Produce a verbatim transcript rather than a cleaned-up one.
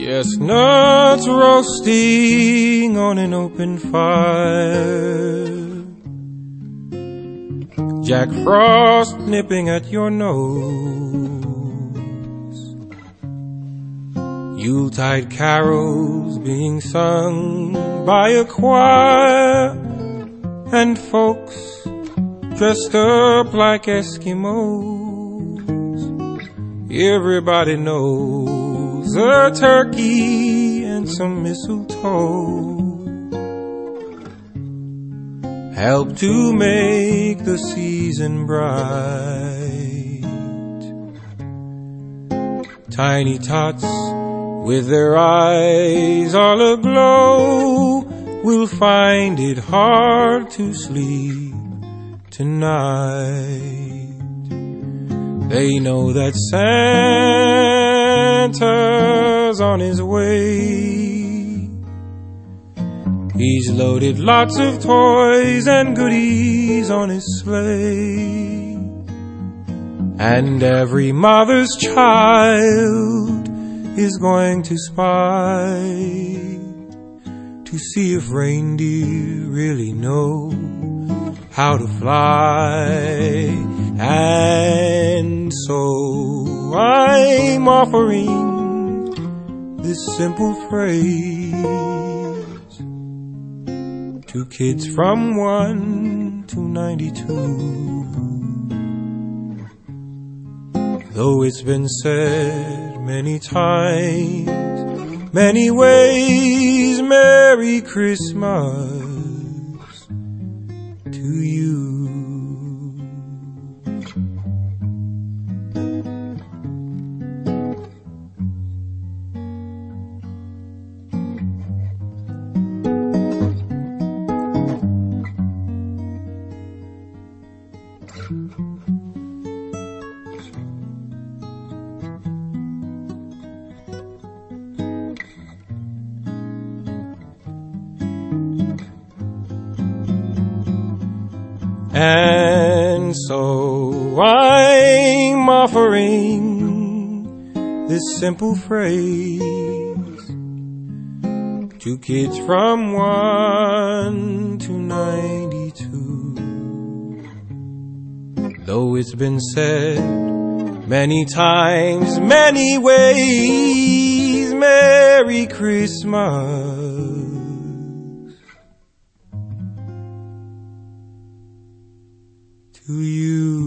Chestnuts roasting on an open fire, Jack Frost nipping at your nose, Yuletide carols being sung by a choir, and folks dressed up like Eskimos. Everybody knows a turkey and some mistletoe help to make the season bright. Tiny tots with their eyes all aglow will find it hard to sleep tonight. They know that Santa's on his way. He's loaded lots of toys and goodies on his sleigh. And every mother's child is going to spy to see if reindeer really know how to fly. And so I'm offering this simple phrase to kids from one to ninety-two. Though it's been said many times, many ways, Merry Christmas to you. And so I'm offering this simple phrase to kids from one to ninety-two. Though it's been said many times, many ways, Merry Christmas to you.